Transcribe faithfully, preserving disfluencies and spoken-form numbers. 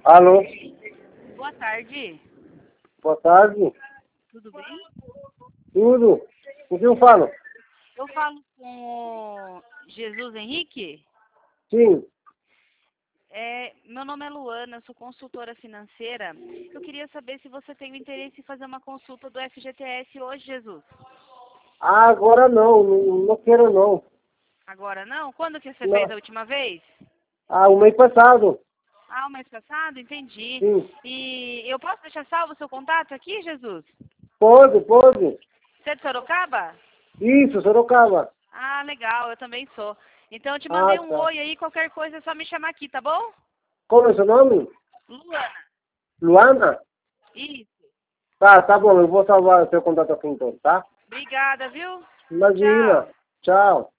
Alô? Boa tarde. Boa tarde. Tudo bem? Tudo? Com quem eu falo? Eu falo com o Jesus Henrique. Sim. É, meu nome é Luana, eu sou consultora financeira. Eu queria saber se você tem o interesse em fazer uma consulta do F G T S hoje, Jesus. Ah, agora não, não, não quero não. Agora não? Quando que você fez não. a última vez? Ah, o mês passado. Ah, o mês passado? Entendi. Sim. E eu posso deixar salvo o seu contato aqui, Jesus? Pode, pode. Você é de Sorocaba? Isso, Sorocaba. Ah, legal, eu também sou. Então eu te Ah, mandei um tá. oi aí, qualquer coisa é só me chamar aqui, tá bom? Como é seu nome? Luana. Luana? Isso. Tá, tá bom, eu vou salvar o seu contato aqui então, tá? Obrigada, viu? Imagina. Tchau. Tchau.